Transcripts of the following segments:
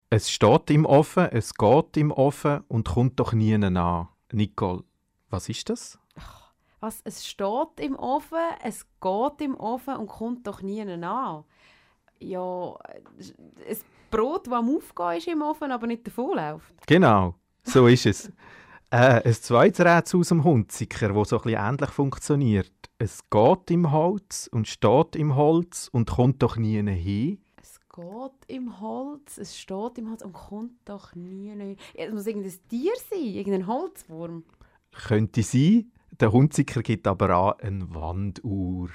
Es steht im Ofen, es geht im Ofen und kommt doch nie an. Nicole, was ist das? Was? Es steht im Ofen, es geht im Ofen und kommt doch nie an. Ja, ein Brot, das am Aufgehen ist im Ofen, aber nicht davonläuft. Genau, so ist es. Ein zweites Rätsel aus dem Hunziker, das so ein bisschen ähnlich funktioniert. Es geht im Holz und steht im Holz und kommt doch nie hin. Es geht im Holz, es steht im Holz und kommt doch nie hin. Ja, es muss irgendein Tier sein, irgendein Holzwurm. Könnte sein. Der Hunziker gibt aber an eine Wanduhr.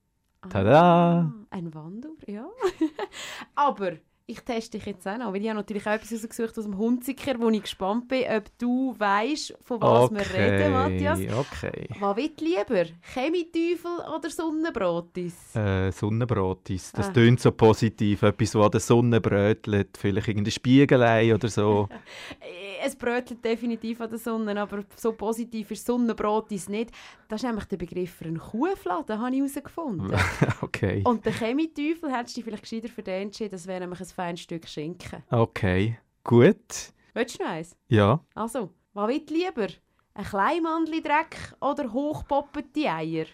Tada! Ein Wanduhr, ja. Aber ich teste dich jetzt auch noch, weil ich habe natürlich auch etwas rausgesucht aus dem Hunziker, wo ich gespannt bin, ob du weißt, von was wir reden, Matthias. Okay. Was wird lieber? Chemieteufel oder Sonnenbrotis? Sonnenbrotis. Das tönt so positiv. Etwas, das an der Sonne brötelt. Vielleicht irgendein Spiegelei oder so. Es brötelt definitiv an der Sonne, aber so positiv ist Sonnenbrotis nicht. Das ist nämlich der Begriff für einen Kuhfladen, habe ich herausgefunden. Okay. Und der Chemieteufel hättest du dich vielleicht gescheiter für den entschieden, das wäre nämlich ein feines Stück Schinken. Okay. Gut. Willst du noch eins? Ja. Also, was wird lieber? Ein Kleinmandli-Dreck oder hochpoppete Eier?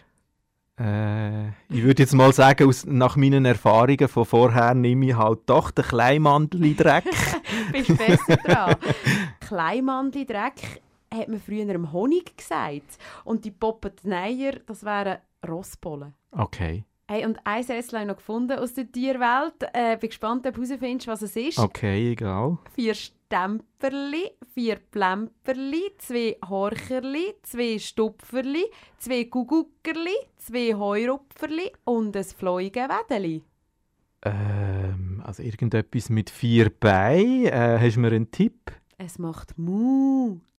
Ich würde jetzt mal sagen, nach meinen Erfahrungen von vorher nehme ich halt doch den Kleinmandli-Dreck. Bist besser dran. Kleinmandli-Dreck hat man früher im Honig gesagt. Und die poppeten Eier, das wären Rossbollen. Okay. Hey, und ein Rätsel habe ich noch gefunden aus der Tierwelt. Bin gespannt, ob du herausfindest, was es ist. Okay, egal. 4 Stemperli, 4 Plemperli, 2 Horcherli, 2 Stupferli, 2 Guguckerli, 2 Heurupferli und ein Fleugenwedeli. Also irgendetwas mit 4 Beinen. Hast du mir einen Tipp? Es macht Mu.